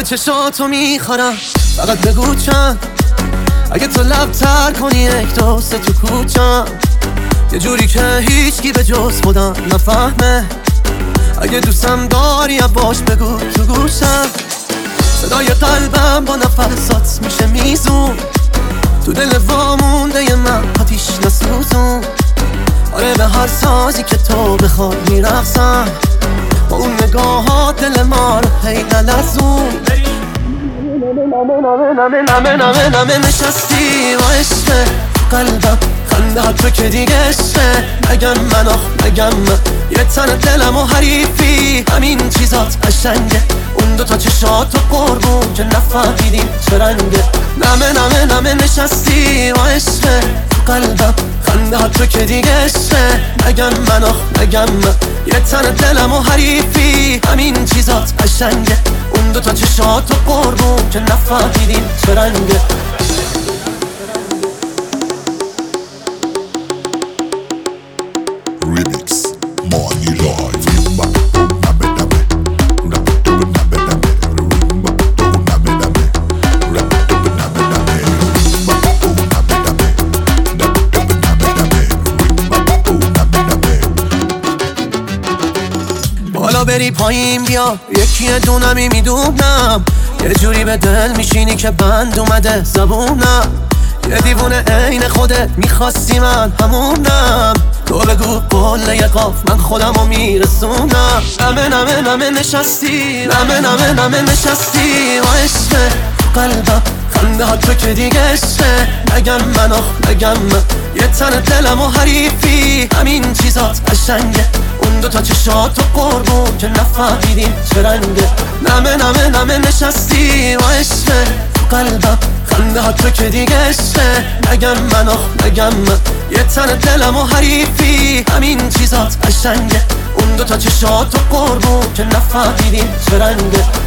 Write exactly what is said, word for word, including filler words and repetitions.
گل چشاتو میخورم، فقط بگو چند. اگه تو لب تر کنی یک دوست تو کوچم، یه جوری که هیچکی به جز خودم نفهمه. اگه دوستم داری باش بگو تو گوشم. صدای قلبم با نفسات میشه میزون، تو دل وامونده ی من آتیش نسوزون. آره به هر سازی که تو بخواد میرقصم، با اون نگاهات دل ما رو هی نلزون. نمه نمه نمه نمه نمه نشستی و عشقه قلبم، خنده ها تو که دیگه عشقه. نگم من آخ نگم من، یه تن دلم و حریفی، همین چیزات قشنگه. اون دوتا چشات و قربون که نفهمیدیم چه رنگه. نمه نمه نمه نشستی و عشقه قلبم، خنده ها تو که دیگه عشقه. نگم من آخ نگم من، یه تن دلم و حریفی، همین چیزات قشنگه. اون دوتا چشات و قربون که نفهمیدیم چه رنگه. Remix Money Live. بالا بری پایین بیا، یکی دونمی میدونم. یه جوری به دل میشینی که بند اومده زبونم. یه دیوونه عین خودت میخواستی من همونم. تو بگو قله یه قاف من خودمو میرسونم. نمه نمه نمه نشستی، نمه نمه نمه نشستی و عشقه قلبم، خنده ها تو که دیگه عشقه. نگم من آخ نگم من، یه تن دلم و حریفی، همین چیزات قشنگه. اون دوتا چشات و قربون که نفهمیدیم چه رنگه. نمه نمه نمه نشستی و عشقه قلبم، خنده ها تو که دیگه عشقه. نگم من آخ نگم من، یه تن دلم و حریفی، همین چیزات قشنگه. اون دوتا چشات و قربون که نفهمیدیم چه رنگه.